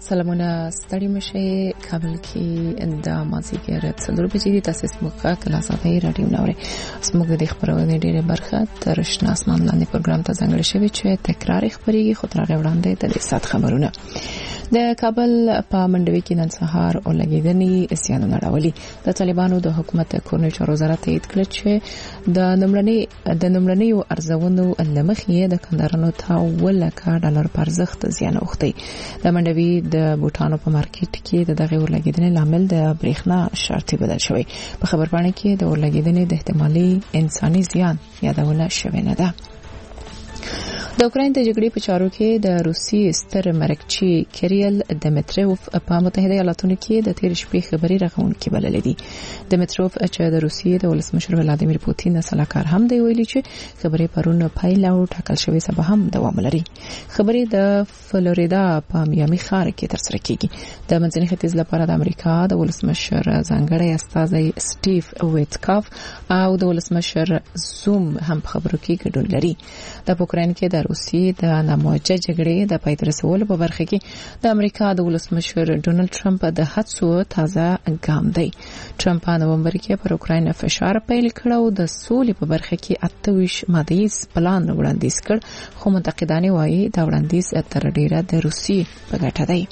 سلامونه ستړي مشه کابل کې د مازیګر 3 بجې د تاسیس موقع کلاساتي رادیو نوري سمګ د خبرونه ډېره برخه تر شنه اسمان لاندې پروګرام ته ځانګړی شوی چې تکرار خبريږي خو تر هغه وړاندې د سات خبرونه د کابل په منډوي کې نن سهار او لګیدنې اسیانو نړولي د طالبانو د حکومت کورنۍ چارو وزارت تایید کړ چې د نمړنۍ ارزونو لمخې د کندهارانو ته $1,00,000 پر ارزښت زیان اوختي د منډوي د بوټانو په مارکیټ کې دغه ورلګیدنې لامل د برېښنا شرطي بدل شوی په خبرپاڼه کې د ورلګیدنې د احتمالي انساني زیان یادونه شوې نه ده د اوکراین د جګړې په چارو کې د روسي ستر مرکچی کریل دمیتروف په متحده ایالاتونو کې د تیر شپې خبري راغونکي بلل دي دمیتروف چې د روسیې د ولسمشر ولادیمیر پوتین سلاکار هم دی ویلي چې خبري پرون پایله او ټاکل شوی سبا هم دوام لري خبري د فلوریدا په میامي ښار کې ترسره کیږي د منځني ختیځ لپاره د امریکا د ولسمشر ځانګړی استازی سټیف ویټکاف او د ولسمشر زوم هم خبرو کې ګډون لري د اوکراین کې د روسیې د ناموجه جګړې د پای ته رسولو په برخه کې د امریکا د ولسمشر ډونالد ټرمپ د هڅو تازه ګام دی ټرمپ په نومبر کې پر اوکراین فشار پیل کړ او د سولې په برخه کې 28 مادیز پلان وړاندیز کړ خو منتقدان وايي دا وړاندیز تر ډیره د روسیې په ګټه دی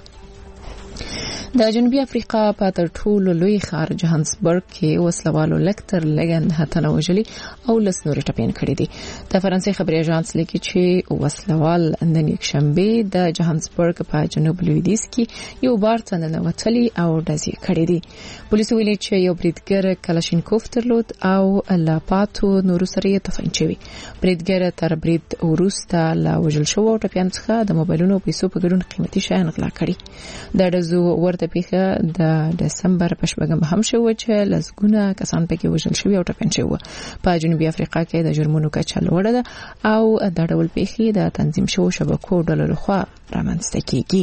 د جنوبي افریقا په تر ټولو لوی ښار جوهانسبرګ کې وسلوالو لکتر لګن هتنه وجلي او لسنور ټپین کړی دي د فرانسې خبري اژانس لیکي چې وسلوال نن یک شنبه د جوهانسبرګ په جنوب لویدیځ کې یو بار څنګه وتلی او دزي کړی دي پولیس ویلي چې یو بریدګر کلاشینکوف درلود او لا پاتو نور سره تفنچوي بریدګر تر برید وروسته لا وجل شو او ټپیان څخه د موبایلونو پیسو په ګډون قیمتي شیان غلا کړي د دزو ورته پیښه د دسمبر په شپږم هم شو چې لسګونه کسان پکې وژل شوي او ټپین شوي په جنوبي افریقا کې د جرمونو کچه لوړه ده او د ډول پیښې د تنظیم شوو شبکو ډلو لخوا رامنځته کیږي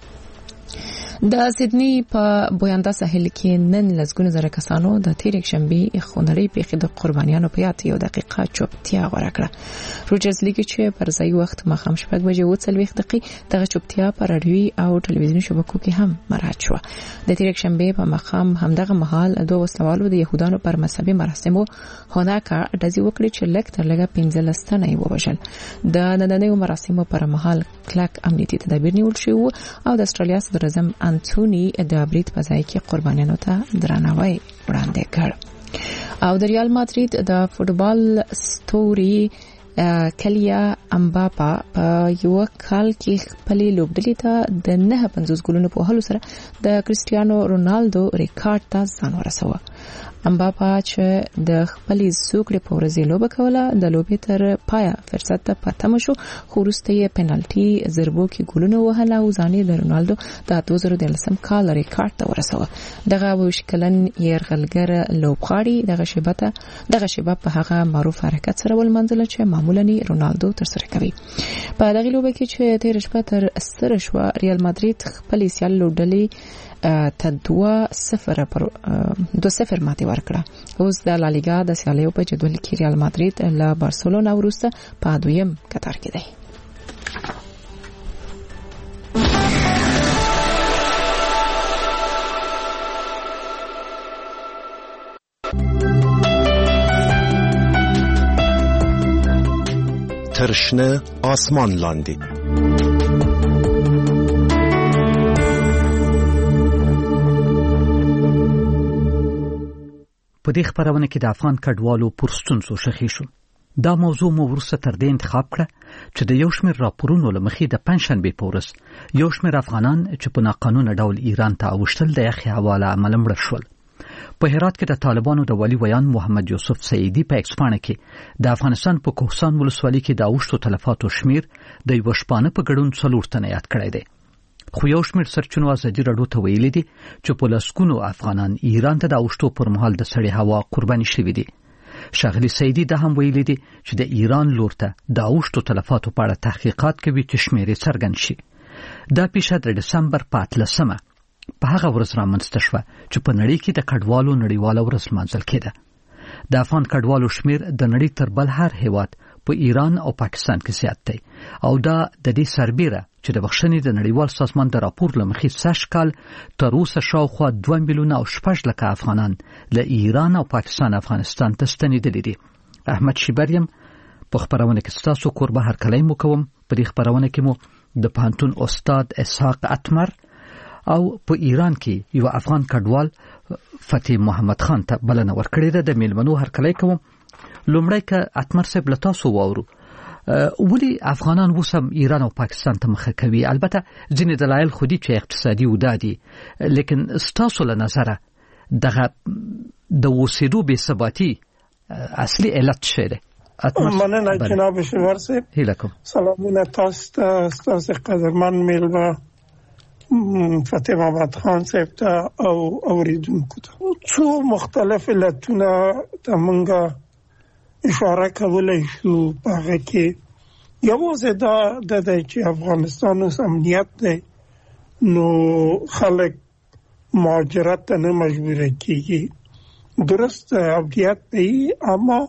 د سیدنی په بویندا ساحل کې نن لسګونه زره کسانو د تیر شنبه خونړۍ پیښې د قربانیانو په یاد یو دقیقه چوپتیا غوړه کړه روجرز لیکي چې پر ځای وخت مخام شپږ بجې او 30 دقیقې دغه چوپتیا پر رادیوي او ټلویزیوني شبکو کې هم مراعات شو د تیر شنبه په مخام همدغه مهال دوه وسلوالو د يهودانو پر مذهبي مراسمو هناکا دزي وکړي چې لکتر لګه 15 تنه ووژل د نننیو مراسمو پر مهال کلک امنیتي تدابیر نیول شوی او د استرالیا صدر اعظم انټونی د برید په ځای کې قربانیانو ته درناوی وړاندې کړ او د ریال مادرید د فوتبال ستوري کلیا امباپا په یو کال کې خپل لوبډلې ته د 950 ګولونو په هلو سره د کریسټیانو رونالدو ریکارډ ته ځان ورسوه امباپا چې د خپل زوکړې په ورځ لوبه کوله د لوبې تر پایا فرصت ته پاتم شو خو وروسته یې پنالټي ضربو کې ګولونه وهله او ځانې د رونالدو د 2013 کال ریکارډ ته ورسوه دغه وشکلن يرغلګر لوبغاړي دغه شیبه په هغه معروف حرکت سره ولمنځل چې معمولا رونالدو ترسره کوي په دغه لوبه کې چې تیر شپه تر سره شو ریال مادرید خپل سیال لوبډلې ته 2-0 ماتې ورکړه اوس د لالیګا د سیالیو په جدول کې ریال مادرید له بارسلونا وروسته په دویم قطار کې دی ترشنه آسمان لاندې په دې خبرونه کې د افغان کډوالو پرستونزو شخې شو دا موضوع مو ورسته تر دې انتخاب کړه چې د یو شمېر راپورونو لمخې د پنځشنبه په ورځ یو شمېر افغانان چې په ناقانونه ډول ایران ته اوښتل د یخي حواله عمل مړ شول په هرات کې د طالبانو د والی ویان محمد یوسف سعیدی په ایکسپانه کې د افغانستان په کوهستان ولسوالۍ کې د اوښتو تلفاتو شمیر د یو شپانه په ګډون 4 تنه یاد کړی دی خو یو شمېر سرچینو ازادي راډیو ته ویلي دي چې په لسګونو افغانان ایران ته د اوښتو پر مهال د سړې هوا قرباني شوي دي شاغلی سعیدی دا هم ویلي دي چې د ایران لور ته د اوښتو تلفاتو په اړه تحقیقات کوي چې شمیر یې څرګند شي دا پیښه د دسمبر په 18 په هغه ورځ رامنځته شوه چې په نړۍ کې د کډوالو نړیواله ورځ لمانځل کېده د افغان کډوالو شمیر د نړۍ تر بل هر هیواد په ایران او پاکستان کې زیات دی او دا د دې سربېره چې د بخښنې د نړیوال سازمان د راپور لمخې سږ کال تر اوسه شاوخوا 2 میلیونه او 6 لکه افغانان له ایران او پاکستان افغانستان ته ستنېدلي دي. احمد شیبریم په خبرونه کې ستاسو کوربه هرکلی مو کوم. په دې خبرونه کې مو د پانتون استاد اسحاق اتمر او په ایران کې یو افغان کډوال فتح محمد خان ته بلنه ورکړې ده. د میلمنو هرکلی کوم. لومړی که اتمر صاحب له تاسو واورو ولی افغانان وسم ایران او پاکستان ته مخه کوي. البته ځینې دلایل خودي چې اقتصادي ودادي، لیکن ستاسو له نظره دغه د وسیدو بې ثباتی اصلي علت څه دی؟ مننه جناب شمار صاحب. هیلکم سلامونه تاسو قدرمن میلمه فتح محمد خان صاحب ته او اوریدونکو ته. څو مختلف علتونه ته مونږه اشاره کولای شو. هغه کې یوازې دا چې افغانستان اوس امنیت دی، نو خلک مهاجرت ته نه مجبور کیږي. درست امنیت دی اما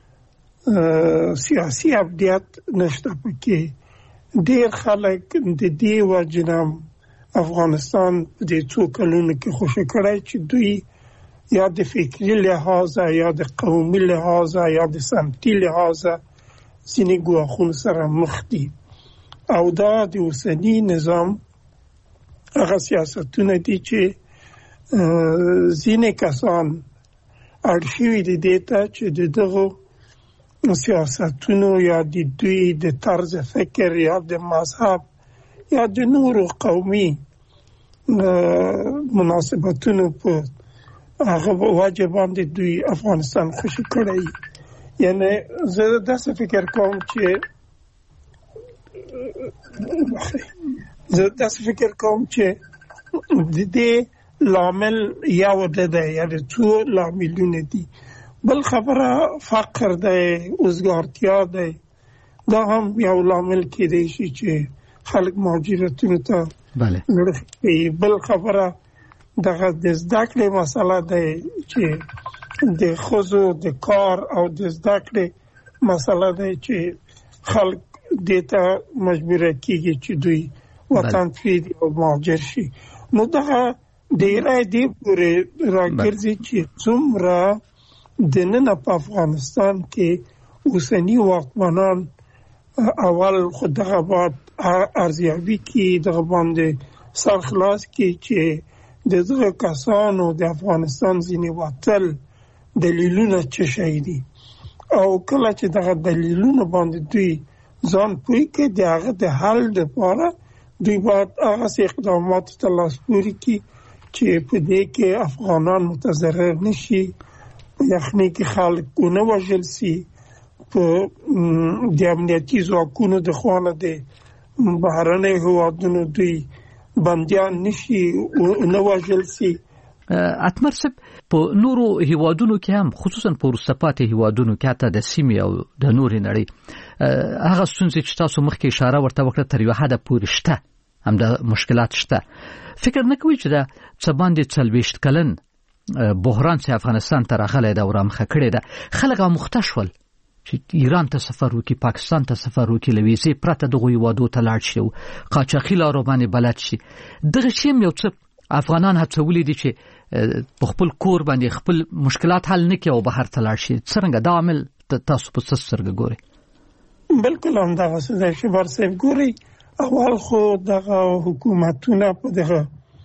سیاسی امنیت نشته پکې. ډېر خلک د دې وجنه افغانستان د څو کلونو کې خوشی کړی چې دوی یا د فکری لحاظ یا د قومي لحاظ یا د سمتي لحاظ ځینې ګواښونو سره مخ دي او دا د اوسني نظام هغه سیاستونه دي چې ځینې کسان اړ شوي دي دې ته چې دغه سیاستونو یا د دوی د طرز فکر یا د مذهب یا د نورو قومي مناسبتونو په هغه وجه باندې دوی افغانستان خوشی کړی. یعنی زه داسې فکر کوم چې د دې لامل یو ده، یعنی څو لاملونه دي. بل خبره فقر دی، اوزګارتیا دی، دا هم یو لامل کېدای شي چې خلک مهاجرتونو ته لړخي. بل خبره دغه د زده کړې مسله ده چې د ښځو د کار او د زده کړې مسله ده چې خلک دې ته مجبور کیږي چې دوی وطن پرېږدي او مهاجر شي. نو دغه ډېری دې پورې راګرځي چې څومره دننه په افغانستان کې اوسني واکمنان اول خو دغه بعد ارزیابي کې دغه باندې سرخلاص کې چې دغه کسانو د افغانستان ځینې وتل دلیلونه څه شي دي او کله چې دغه دلیلونه باندې دوی ځان پوي کې دغه د حل لپاره دوی باید هغه اقدامات ته لاس پورې کړي چې په دې کې افغانان متضرر نشي، په یخنۍ کې خلک ونه وژل شي، په د امنیتي ځواکونو د خوانه د بهرنۍ هیوادونو دوی بندیان نشي نه وژل شي. اتمر صاحب په نورو هیوادونو کې هم خصوصا په وروسته پاتې هیوادونو کې حتی د سیمې او د نورې نړۍ هغه ستونزې چې تاسو مخکې اشاره ورته وکړه تر یو حده پورې شته، هم د مشکلات شته. فکر نه کوئ چې دا څه باندې 40 کلن بحران چې افغانستان ته راغلی دا ورامخه کړې ده، خلک آموخته شول چې ایران ته سفر وکړي، پاکستان ته سفر وکړي، له ویزې پرته دغه هیوادو ته لاړ شي او قاچاقي لارو باندې بلد شي. دغه شی هم یو څه افغانان هڅولي دي چې په خپل کور باندې خپل مشکلات حل نه کړي او بهر ته لاړ شي. څرنګه دا عامل تاسو په څه سترګه ګورئ؟ بالکل همدغه څه دی چې برسېب ګورئ. اول خو دغه حکومتونه په دغه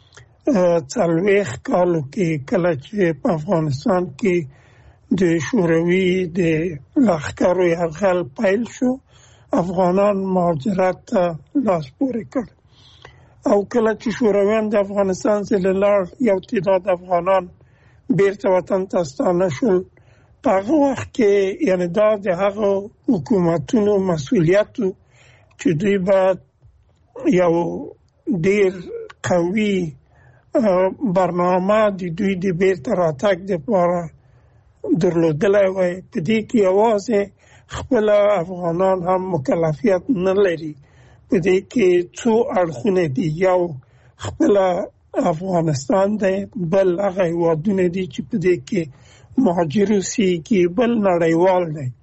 40 کالو کې کله چې په افغانستان کې د شوروي د لښکرو یرغل پیل شو، افغانان مهاجرت ته لاس پورې کړ او کله چې شورویان د افغانستان څخه لاړ یو تعداد افغانان بیرته وطن ته ستانه شول. په هغه وخت کې یعنی دا د هغه حکومتونو مسؤلیت چې دوی باید یو ډېر قوي برنامه د دوی د بیرته راتګ لپاره درلودلای وای. په دې کې یوازې خپل افغانان هم مکلفیت نه لري، په دې کې څو اړخونه دي. یو خپل افغانستان دی، بل هغه هیوادونه دي چې په دې کې مهاجر اوسېږي، بل نړیوال دی.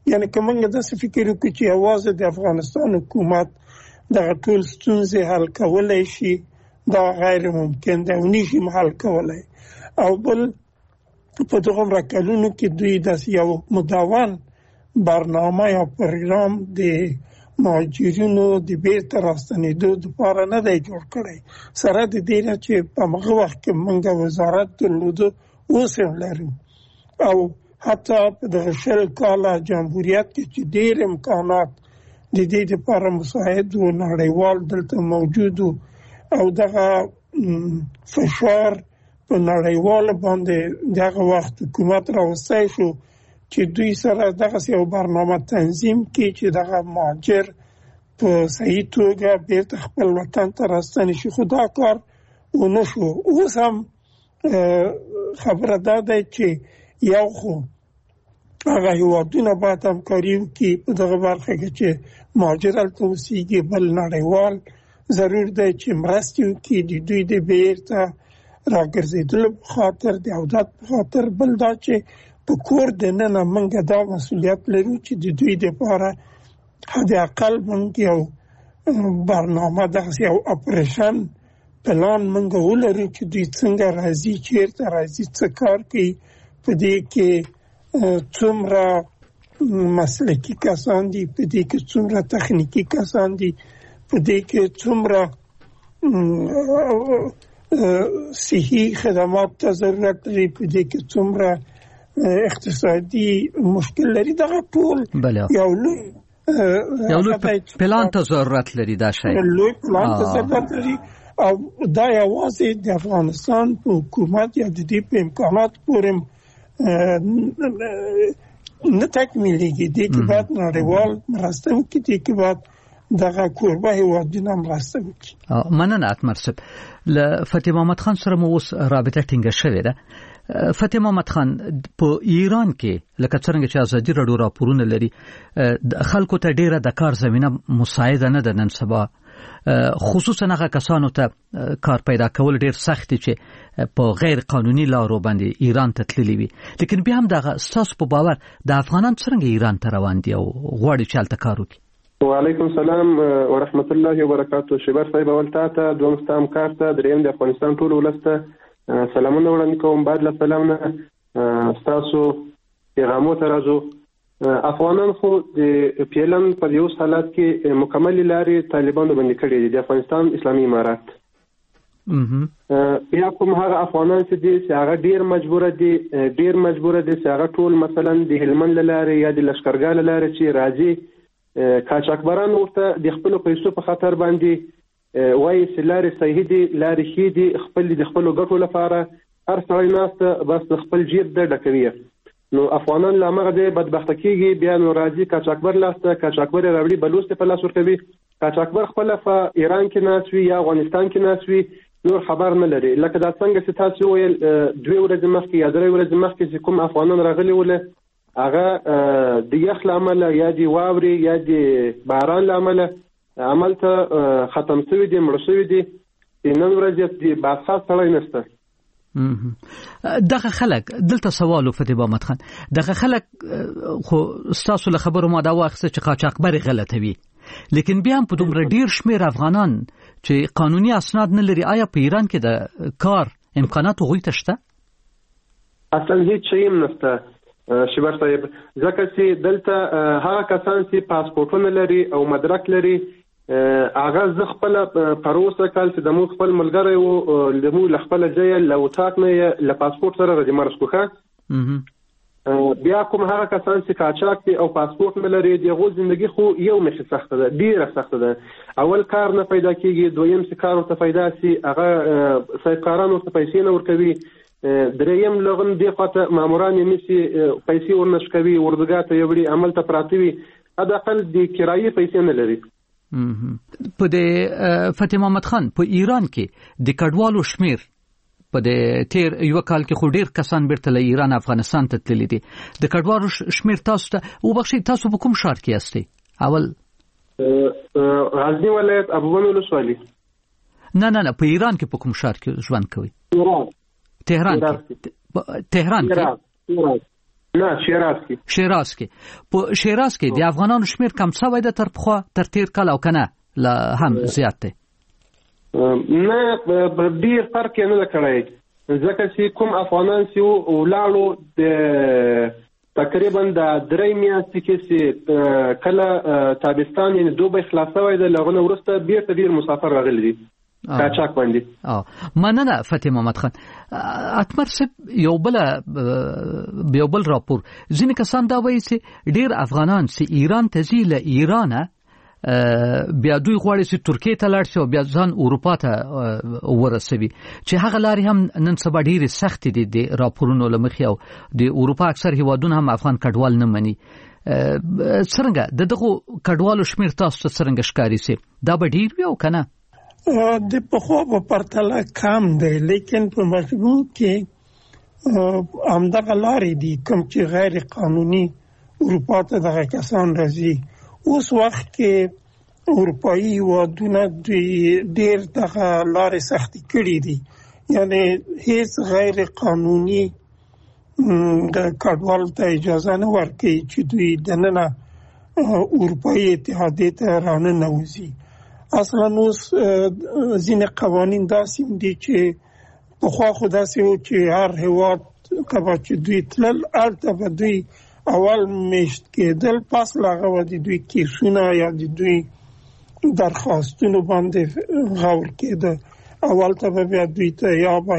یعنی که موږ داسې فکر وکړو چې یوازې د افغانستان حکومت دغه ټول ستونزې حل کولی شي، دا غیر ممکن دی او نشي حل کولی. او بل په دغه کلونو کې دوی داسې یو مدون برنامه یا پروګرام د مهاجرینو د بیرته راستنېدو لپاره نه دی جوړ کړی، سره د دې نه چې په هغه وخت کې موږ وزارت درلوده، اوس هم لرو. او حتی په دغه 20 کاله جمهوریت کې چې ډېر امکانات د دې لپاره مساعد و، نړیوال دلته موجود و، او دغه فشار په نړیوال باندې دغه وخت حکومت راوستی شو چې دوی سره دغه یو برنامه تنظیم کړي چې دغه مهاجر په صحیح توګه بیرته خپل وطن ته راستنې شي. خو دا کار ونه شو. اوس هم خبره دا ده چې یو خو هغه هیوادونه باید همکاري وکړي په دغه برخه کې چې مهاجر هلته اوسېږي، بل نړیوال ضرور دی چې مرستې وکړي د دوی د بیرته راګرځېدلو په خاطر، د عودت په خاطر. بل دا چې په کور دننه موږ دا مسؤلیت لرو چې د دوی دپاره حد اقل موږ یو برنامه، دغسې یو اپریشن پلان موږ ولرو چې دوی څنګه راځي، چېرته راځي، څه کار کوي، په دې کې څومره مسلکي کسان دي، په دې کې څومره تخنیکي کسان دي، په دې کې څومره صحي خدمات ته ضرورت لري، په دې کې څومره اقتصادي مشکل لري. دغه ټول یو لوی پلان ته ضرورت لري. دا شی لوی پلان ته ضرورت لري او دا یوازې د افغانستان په حکومت یا د دې په امکانات پورې نه تکمیلیږي. دې کې باید نړیوال مرسته وکړي، دې کې باید دغه کوربه هیوادونه مرسته وکړي. مننه اتمر صاحب. له فتح محمد خان سره مو اوس رابطه ټینګه شوې ده. فتح محمد خان، په ایران کې لکه څنګه چې ازادي راډیو راپورونه لري، خلکو ته ډیره د کار زمينه مساعده نه ده نن سبا، خصوصا هغه کسانو ته کار پیدا کول ډیر سخت دي چې په غیر قانوني لارو باندې ایران ته تللی وي. لیکن بیا هم دغه اساس په باور د افغانان څنګه ایران ته روان دي او غواړي چې هلته کار وکړي. وعلیکم السلام ورحمت الله وبرکاته. شبر صاحب اول ته دوم ستام کارته دریم د افغانستان ټول ولسته سلامونه وړاندې کوم. بعد له سلام نه تاسو پیغامو ته راځو. افغانان خو د پیلن په یو حالت کې مکمل لاري طالبانو باندې کړی دي، د افغانستان اسلامي امارات. بیا کوم هغه افغانان چې دي هغه ډیر مجبور دي چې هغه ټول مثلا د هلمند لاري یا د لشکرګاه لاري چې راځي کاچاکبران ورته د خپل پیسو په خاطر باندې وایي چې لارې صحیح دي، لارې ښې دي، خپل د خپلو ګټو لپاره هر سړی ناسته بس د خپل جیب د ډکوي. نو افغانان له همغه ځایه بدبخته کېږي، بیا نو راځي کاچاکبر لاسته، کاچاکبر یې راوړي بلوڅ ته په لاس ورکوي. کاچاکبر خپله په ایران کې ناست وي یا افغانستان کې ناست وي، نور خبر نه لري. لکه دا څنګه چې تاسو وویل 2 ورځې مخکې یا 3 ورځې مخکې چې کوم افغانان راغلي ول، هغه د یخ له امله یا د واورې یا د باران له امله عمل ته ختم شوي دي، مړه شوي دي. نن ورځ د بادخواست سړی نشته. دغه خلک دلته سوال فتح محمد خان، دغه خلک خو ستاسو له خبرو ما دا واخیسته چې قاچاقبر غلطوي، لیکن بیا هم په دومره ډیر شمیر افغانان چې قانوني اسناد نه لري، آیا په ایران کې د کار امکانات هغوی ته شته؟ اصلا هیڅ شی هم نشته شبر صاحب، ځکه چې دلته هغه کسان چې پاسپورټونه لري او مدرک لري، هغه زه خپل پروسه کال چې د مو خپل ملګری وو د مو خپل ځای له وټاک نه ل پاسپورت سره راځي مرسکوخه. بیا کوم هغه کسان چې کاچاک دي او پاسپورت نه لري، دغه ژوندۍ خو یو مخه سخته ده، ډیره سخته ده. اول کار نه پیدا کیږي، دویم چې کار ورته پیدا شي هغه سایکارانو ته پیسې نه ورکوي، دریم لغون دی خاطر ماموران یې نشي پیسې ورنشکوي، وردګا ته یوړي عمل ته پراتی وي، حداقل د کرایې پیسې نه لري. په د فتح محمد خان په ایران کې د کډوالو شمیر په د تیر یو کال کې خو ډیر کسان بیرته له ایران افغانستان ته تللي دي. د کډوالو شمیر تاسو ته وبخښئ، تاسو په کوم ښار کې یاستئ؟ اول غزنی ولایت ابوبن ولسوالي. نه په ایران کې په کوم ښار کې ژوند کوئ؟ تهران کې. نه شیراز کې په شیراز کې د افغانانو شمیر کم څه وای د تر پخوا تر تیر کال او کنه لا هم زیات دی نه ډیر فرق نه لکړای ځکه چې کوم افغانان چې ولاړو د تقریبا د 3 میاشتې کې چې کله تابستان یعنی دوبه خلاصوي د لغونه ورسته بیرته ډیر مسافر راغلي دي کاچاک باندې مننه فتح محمد خان اتمر سب یو بل راپور ځینې کسان دا وایي چې ډیر افغانان چې ایران ته ځي له ایرانه بیا دوی غواړي چې ترکیه ته لاړ شي او بیا ځان اروپا ته ورسوي چې هغه لارې هم نن سبا ډېرې سختې دي د راپورونو له مخې او د اروپا اکثر هیوادونه هم افغان کډوال نه مني څرنګه دغه کډوالو شمیر تاسو ته څرنګه ښکاري سي دا به ډېر وي او کنه د پخوا په پرتله کم دی لیکن په مجموع کې همدغه لارې دي کوم چې غیر قانوني اروپا ته دغه کسان راځي اوس وخت کې اروپایي هیوادونه ډېر دغه لارې سختې کړي دي یعنی هیڅ غیر قانوني کډوالو ته اجازه نه ورکوي چې دوی دننه اروپایي اتحادیې ته راننوځي اصلا اوس ځینې قوانین داسې دي چې پخوا خو داسې و چې هر هیواد کله چې دوی تلل هلته به دوی اول میشت کېدل پس لاغه و د دوی کیسونه یا د دوی درخواستونو باندې غور کېده اول ته بیا دوی ته یا به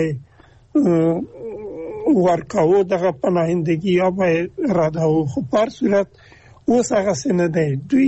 ورکاو دغه پناهندگی یا به راداو خو پر صورت اوس هغه څه نه دی دوی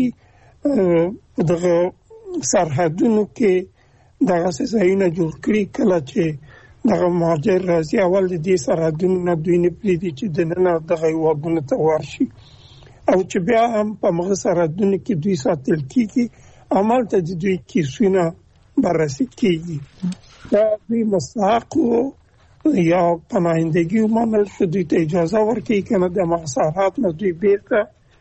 دغه سرحدونو کې دغه ځایونه جوړ کړي کله چې دغه مهاجر راځي اول د دې سرحدونو نه دوی نه پریږدي چې دننه دغه هیوادونو ته ورشي او چې بیا هم په هغه سرحدونو کې دوی ساتل کېږي همالته د دوی کیسونه بررسي کېږي دا دوی مستحق یا پناهندگی ومنل شو دوی ته اجازه ورکوي که نه د همغه سرحد نه دوی بیرته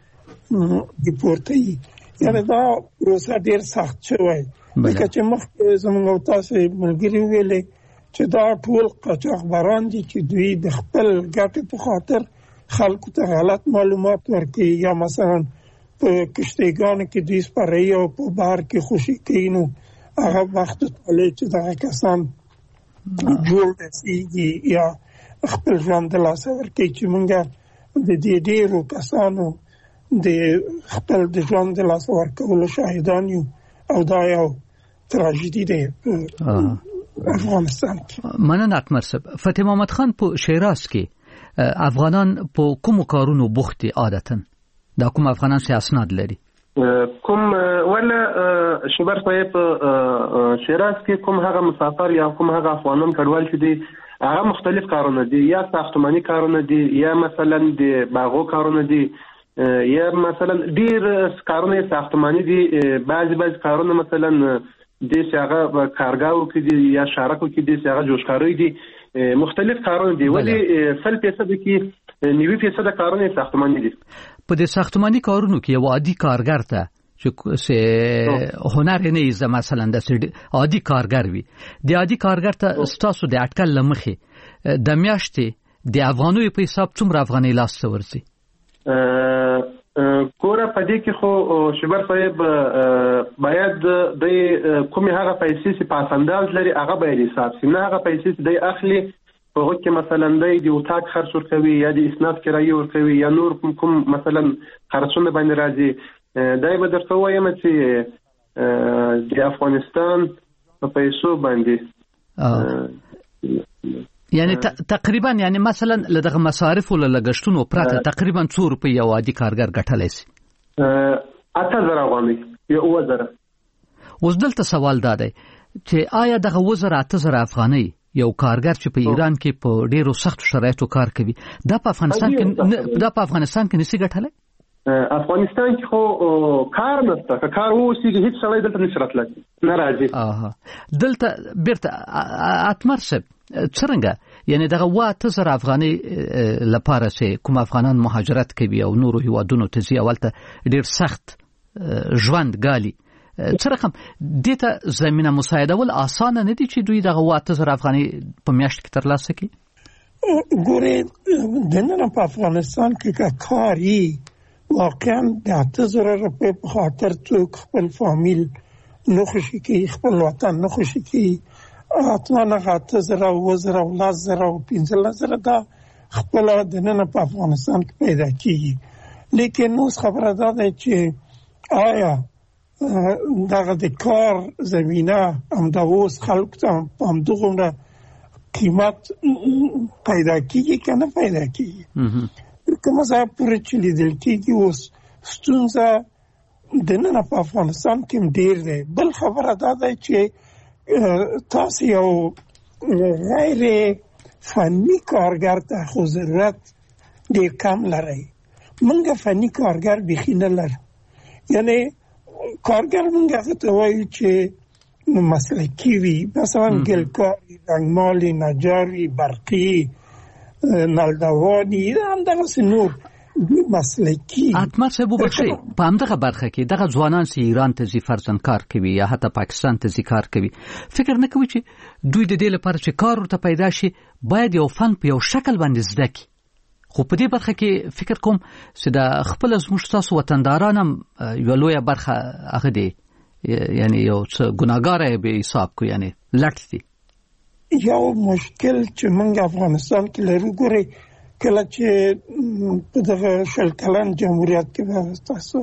دیپورتوي یعنې دا پروسه ډېر سخت شوی لکه چې مخکې زموږ او تاسې ملګري وویلې چې دا ټول قاچاقبران دي چې دوی د خپل ګټې په خاطر خلکو ته غلط معلومات ورکوي یا مثلا په کشتیګانو کې دوی سپروي او په بحر کې خوشي کوي نو هغه وخت ټاکلی چې دغه کسان جوړ رسېږي یا خپل ژوند د لاسه ورکوي چې موږ د دې ډېرو کسانو د خپل د ژوند د لاسه ورکولو شاهدان یو او دا یو تراژیدي دی افغانستان کې مننه اکمر صاحب فتح محمد خان په شیراز کې افغانان په کوم کارونو بوخت دي عادتاً دا کوم افغانان چې اسناد لري کوم ولا شبر صاحب شیراز کې کوم هغه مسافر یا کوم هغه افغانان کډوال چې دي هغه مختلف کارونه دي یا ساختماني کارونه دي یا مثلا د باغو کارونه دي یا مثلا ډیر کارونه ساختماني دي بعضی کارونه مثلا د هغه کارګاو کې دي یا شارکو کې دي هغه جوړکاري دي مختلف کارونه دي ولی 100% کې 90% کارونه ساختماني دي په دې ساختماني کارونو کې یو عادي کارګر ته چې هنر نه یې مثلا د عادي کارګر وي د عادي کارګر ته ستاسو د اټکل لمخې د میاشتې د افغانوي په حساب څومره افغاني لاس ورسي کورا پدې کې خو شبر صاحب باید د کومه هغه پیسې چې په انداز لري هغه باید حساب شي نه هغه پیسې چې د اخلي په وخت کې مثلا د اوتاق خرڅ ورکوي یا د اسناد کرایه ورکوي یا نور کوم مثلا خرڅونه باندې راځي دای به درته وایم چې د افغانستان په پیسو باندې یعنی تقریبا یعنی مثلا لدغه مصارف ول لګشتونو پراته تقریبا 2 روپۍ یو عادي کارګر ګټلای شي 8000 افغانۍ یو 2000 اوس دلته سوال دادی چې آیا دغه 8000 افغانۍ یو کارګر چې په ایران کې په ډیرو سخت شرایطو کار کوي دا په افغانستان کې نسی ګټلای افغانستان کې خو کار نشته کار ووسیږي هیڅ سړی دلته نشي راتلای ناراضي دلته بیرته اتمر صاحب څنګه یعنی دغه 8000 افغاني لپاره چې کوم افغانان مهاجرت کوي او نورو هیوادونو ته ځي اولته ډیر سخت ژوند ګالي څرخم دته زمينه مساعده ول اسانه نه دي چې دوی دغه 8000 افغاني په میاشت کې ترلاسه کړي ګورې دننه په افغانستان کې کاری واقعا د 8,000 روپۍ په خاطر څوک خپل فامیل نه خوشي کوي، خپل وطن نه خوشي کوي. اتمنه 8,000 او 10,000 او 10,000 او 15,000 دا خپل دننه په افغانستان کې پیدا کیږي. لیکن اوس خبره دا ده چې آیا دغه د کار زمینه همدا اوس خلکو ته په همدغومره قیمت پیدا کیږي که نه پیدا کیږي. کومه ځای پورې چې لیدل کیږي اوس ستونزه دننه په افغانستان کې ډیر دی. بل خبره دا ده چې تاسو یو غیر فني کارګر ته خو ضرورت ډیر کم لرئ. منګه فني کارګر بیخي نه لرو. یعنی کارګر منګه ته وایي چې مسلکی وي، مثلا ګلکاري، رنګمالي، نجاري، برقي، نلدواني، همدغسې نور مسلکی. اتمر صاحب وبخښئ، په همدغه برخه کې دغه ځوانان چې ایران ته ځي فرضاً کار کوي یا حتی پاکستان ته ځي کار کوي، فکر نه کوي چې دوی د دې لپاره چې کار ورته پیدا شي باید یو فن په یو شکل باندې زده کړي. خو په دې برخه کې فکر کوم چې د خپل زموږ تاسو وطنداران هم یو لویه برخه هغه دی، یعنی یو څه ګناهګار به حساب کو، یعنی لټ دي. یو مشکل چې موږ افغانستان کې لرو، ګورئ کله چې په دغه شل کلن جمهوریت کې به تاسو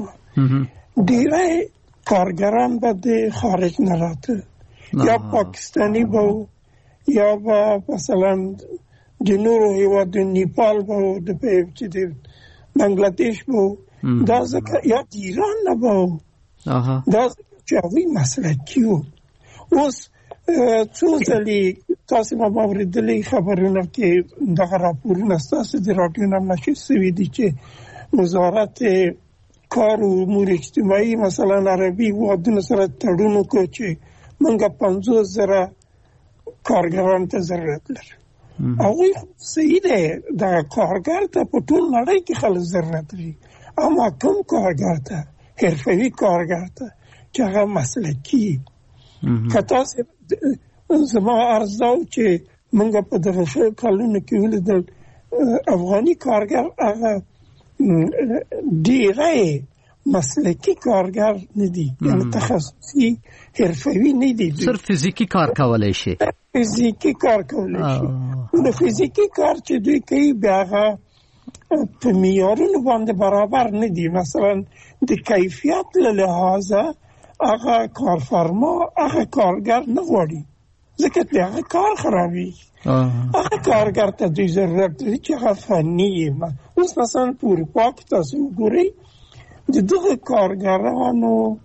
ډیری کارګران به د خارج نه راته، یا پاکستانی به یا به مثلا د نورو هیوادونو نیپال به د بنگلادیش به دا ځکه یا د ایران نه به دا چې هغوی مسلکي وو. اوس څو ځلې تاسو ما اوریدلي خبرونه کې دغه راپورونه ستاسو د راډیو نه نشر شوي دي چې وزارت کار او امور اجتماعي مثلا عربي هیوادونو سره تړون وکړ چې موږ 50,000 کارګرانو ته ضرورت لرو. هغوی صحیح دی، دغه کارګر ته په ټول نړۍ کې خلک ضرورت لري، اما کوم کارګر ته، حرفوي کارګر ته چې هغه مسلکي. که تاسو زما عرض دا چې موږ په دغه شل کلونو کې ولیدل افغاني کارګر هغه ډیری مسلکی کارګر نه دي، یعنی تخصصي حرفوي نه دي، صرف فزیکی کار کولای شي. فزیکی کار کولای شي. نو فزیکی کار چې دوی کوي بیا هغه په معیارونو باندې برابر نه دي. مثلا د کیفیت له لحاظه هغه کارفرما هغه کارګر نه غواړي، ځکه چې هغه کار خرابوي. هغه کارګر ته دوی ضرورت لري چې هغه فني وي. اوس مثلا په اروپا کې تاسو وګورئ د دغه کارګرانو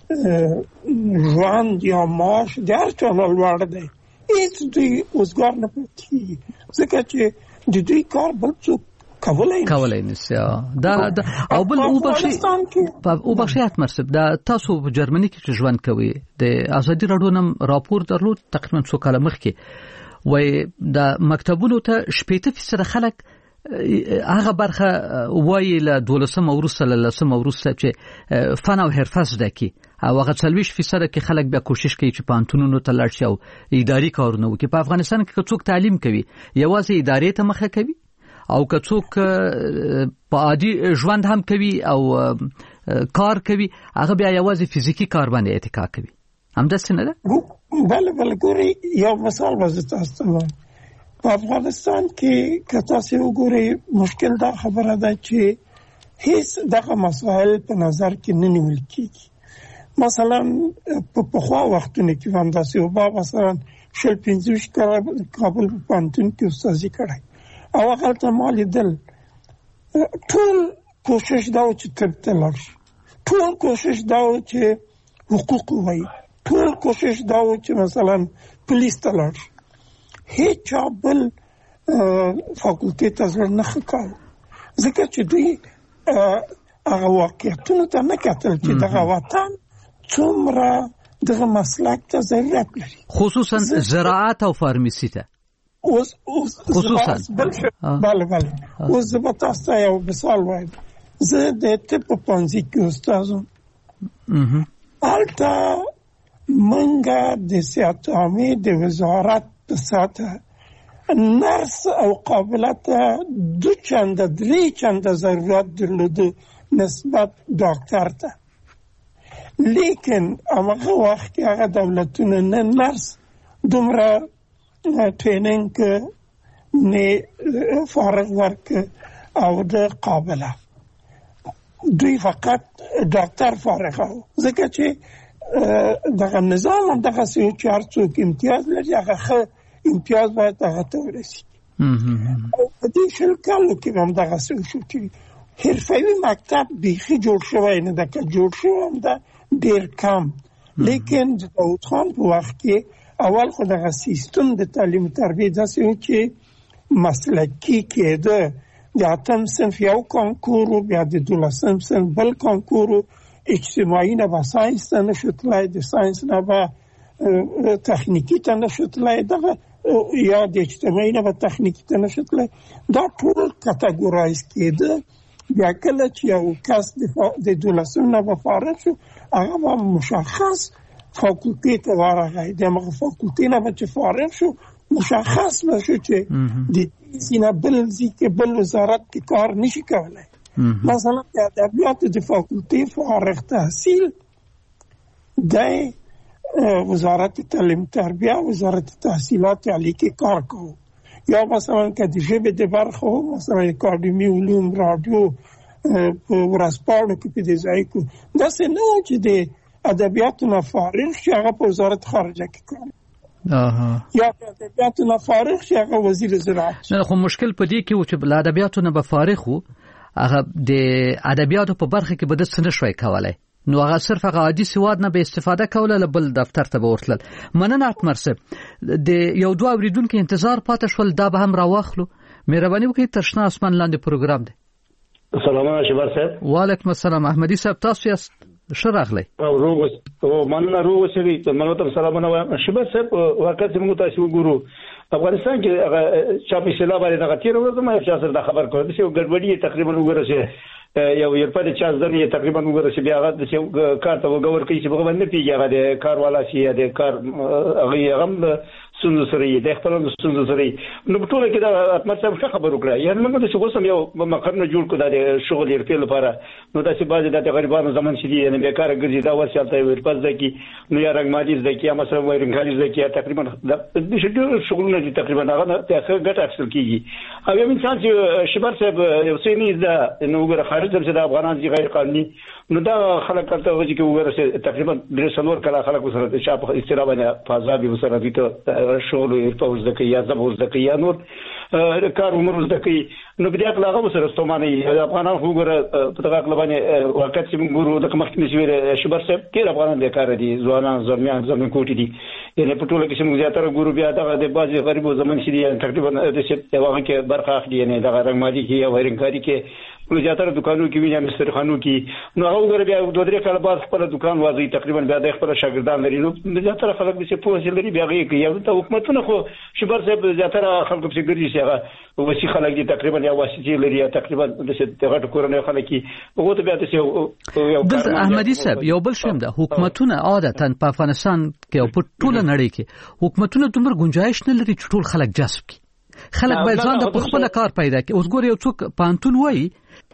ژوند یا معاش د هر چا نه لوړ دی. هېڅ دوی اوزګار نه پاتې کېږي، ځکه چې د دوی کار بل څوک کولای نشي. دا او بل وبخښئ اتمر صاحب، دا تاسو په جرمني کې چې ژوند کوي، د ازادي راډیو نم راپور درلود تقریبا څو کاله مخکې، وای د مکتبونو ته 80% خلک هغه برخه وایي له 12 وروسته له 10 وروسته چې فن او حرفه زده کړي، او هغه 40% کې خلک بیا کوشش کوي چې پانتونونو ته لاړ شي او اداري کارونه وکړي. په افغانستان کې څوک تعلیم کوي یوازې ادارې ته مخه کوي، او که څوک په عادي ژوند هم کوي او کار کوي هغه بیا یوازې فزیکی کار باندې اتکا کوي. همداسې نه ده؟ بله ګورئ، یو مثال به زه تاسو ته وایم. په افغانستان کې که تاسو وګورئ مشکل دا خبره ده چې هیڅ دغه مسائل په نظر کې نه نیول کېږي. مثلا په پخوا وختونو کې همداسې وبا مثلا 25 کاله کابل په پوهنتون کې استادي کړی، او هغه ته ما لیدل ټول کوشش دا و چې طب ته لاړ شي، ټول کوشش دا و چې حقوق ووایي، ټول کوشش دا و چې مثلا پولیس ته لاړ شي. هیچا بل فاکولټي ته زړه نه ښه کاوه، ځکه چې دوی هغه واقعیتونو ته نه کتل چې دغه وطن څومره دغه مسلک ته ضرورت لري، خصوصا زراعت او فارمیسی ته. خصوصا بله اوس زه به تاسو ته یو مثال وایم. زه د طب په پوهنځي کې استاد وم. هلته موږ د صحت عامې د وزارت په ساته نرس او قابله ته 2 چنده 3 چنده ضرورت درلوده نسبت ډاکټر ته. لیکن هغه وخت کې هغه دولتونه نه نرس دومره ټریننګ نه فارغ ورک او د قابله دوی فقط ډاکټر فارغ او ځکه چې دغه نظام دغه چې هر څوک امتیاز لري هغه امتیاز باید هغه ته ورسیږي. په دې شل کالو کې هم دغه څه شو چې حرفوي مکتب بیخي جوړ شوی نه ده، که جوړ شوی هم ده ډېر کم. لیکن د داود خان په وخت کې اول خو دغه سیستم د تعلیم تربیه داسې و چې مسلکي کېده. د 8م صنف یو کانکور و، بیا د 12م صنف بل کانکور و. اجتماعي نه به ساینس ته نشو تللی، د ساینس نه به تخنیکي ته نشو تللی، دغه یا د اجتماعي نه به تخنیکي ته نشو تللی. دا ټول کټګورایز کېده. بیا کله چې یو کس د 12م نه به فارغ شو هغه به مشخص فاکولتې ته ورغی. د هغه فاکولتې نه به چې فارغ شو مشخص به شو چې د دې نه بل ځای کې بل وزارت کې کار نشي کولی. مثلا د ادبیاتو د فاکولتې فارغ تحصیل د وزارت تعلیم تربیه وزارت تحصیلات عالی کې کار کوو، یا مثلا که د ژبې د برخه مثلا اکاډمي علوم رادیو په ورځپاڼو کې په دې ځای کې داسې نه و چې د ادبیاتو نه فارغ شي هغه په وزارت خارجه کې کار یا د ادبیاتو نه فارغ شي هغه وزیر زراعت. نه خو مشکل په دې کې و چې له ادبیاتو نه به فارغ و هغه د ادبیاتو په برخه کې به د څه نشوي کولای، نو هغه صرف هغه عادي سواد نه به استفاده کوله، بل دفتر ته به ورتلل. مننه احمد صاحب. د یو دوه اوریدونکو انتظار پاتې شول، دا به هم راوخلو. مهرباني وکړئ تر شنه اسمان لاندې پروګرام دی. السلام علیکم شبر صاحب. وعلیکم السلام احمدی صاحب، تاسو یاست؟ ښه راغلی. مننه روغ اوسئ. منو ته سلامونه وایم. شبر صاحب واقعا موږ تاسو وګورو افغانستان کې هغه چاپی سیلاب باندې هغه تیر ورځ ما یو څه دا خبر کړو چې یو ګډوډي تقریبا وګورئ یو یرپد چا ځنی تقریبا وګورئ بیا هغه چې کار ته وګور کوي چې هغه باندې پیږي هغه د کار والا شي د کار هغه هم ستونزې سره یې د خپل ستونزې سره نو په ټول کې دا احمد صاحب ښه خبر وکړه. یعنی موږ د شغل سم یو مقرنه جوړ کړو د شغل یې لپاره. نو داسې بعضې د غریبانو زمون شي یعنی بیکاره ګرځي دا ورشالته ورپد ځکه نو یا رنګ مادي ځکه یا مثلا وایرنګ خالي ځکه تقریبا د شډول شغلونه دي تقریبا هغه ته ګټه اخیستل کیږي. او یو انسان چې شبر صاحب یو څه نه ده نو وګوره خارج د افغانان دي غیر قانوني نو دا خلک کړه چې وګوره تقریبا 3 کله خلک سره د شاپ استرا باندې فازابي وسره دي ته شغل یې په وځ دکې یا زبوز دکې یا نور کار عمر وځ دکې نو بیا هغه وسره ستومانه افغانان وګوره په دغه باندې وخت چې موږ ګورو د مخکنی شویل شبر صاحب کې افغانان د کار دي ځوانان زرمیان زمين کوټي دي یعنی په ټوله کې موږ زیاتره ګورو بیا دغه د بازي غریبو زمون شي تقریبا د څه هغه کې برخه اخلي یعنی دغه رنګ مادي کې یا وایرنګاری کې په زیاتره دکانونو کې ویني مسترخانو کې نو هغه وګوره بیا 2-3 کال بعد خپل دکان وازي تقریبا بیا د خپل شاګردان لري نو زیاتره خلک به څه پوهه لري بیا کې یو ته حکومتونه خو شبر صاحب زیاتره خلک په ګرځي هغه وسی خلک دي تقریبا یا واسطي لري تقریبا د څه غټ کورونه خلک هغه ته بیا څه یو احمدی صاحب یو بل شیم ده حکومتونه عادتاً په افغانستان کې او په ټوله نړۍ کې حکومتونه دومره گنجائش نه لري چې ټول خلک جذب کړي. خلک باید ځان د خپل کار پیدا کړي. اوس ګور یو څوک پانتون وای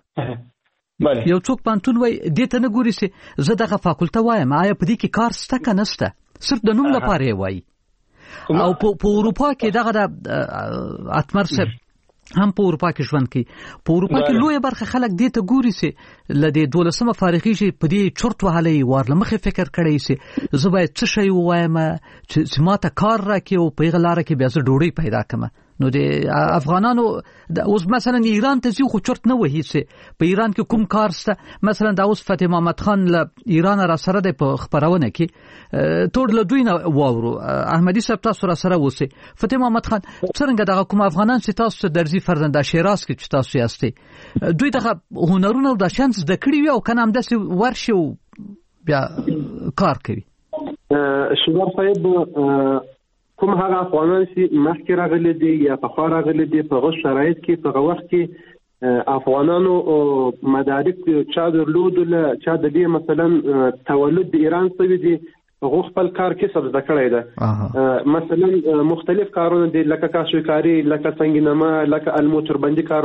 یو څوک پانتون وای دې ته نه ګوري چې زه دغه فاکولټه وایم آیا په دې کې کار شته که نشته، صرف د نوم لپاره وای. او په اروپا کې دغه اتمر صاحب هم په اروپا کې ژوند کوي. په اروپا کې لوی برخه خلک دې ته ګوري چې لدې 12مه فارغي شي په دې چرت وهلې ورلمخه فکر کړي چې زه باید څه شی وایم چې ماته کار راکې او په غلاره کې بیا زه ډوډۍ پیدا کړم. نو د افغانانو اوس مثلا ایران ته ځي خو چرت نه وهي چې په ایران کې کوم کار شته. مثلا دا اوس فتح محمد خان له ایران را سره د خبرونه کې ټول له دوی نه واورو. احمدی صاحب تاسو را سره وسی فتح محمد خان څنګه دغه کوم افغانان چې تاسو درځي فرزند شیراز کې چې تاسو یاستئ دوی دغه هنرونه د شانس د کړی او کنه هم داسې ورشي بیا کار کوي. شباب صاحب کوم هغه افغانان چې مخکې راغلي دي یا په خوا راغلي دي په هغه شرایط کې په هغه وخت کې افغانانو مدارک چا درلودل چا د دې مثلا تولد د ایران سوي دي هغه خپل کار کسب زده کړی ده. مثلا مختلف کارونه دي لکه کاشوکاری، لکه سنگینامه، لکه الموتربندي کار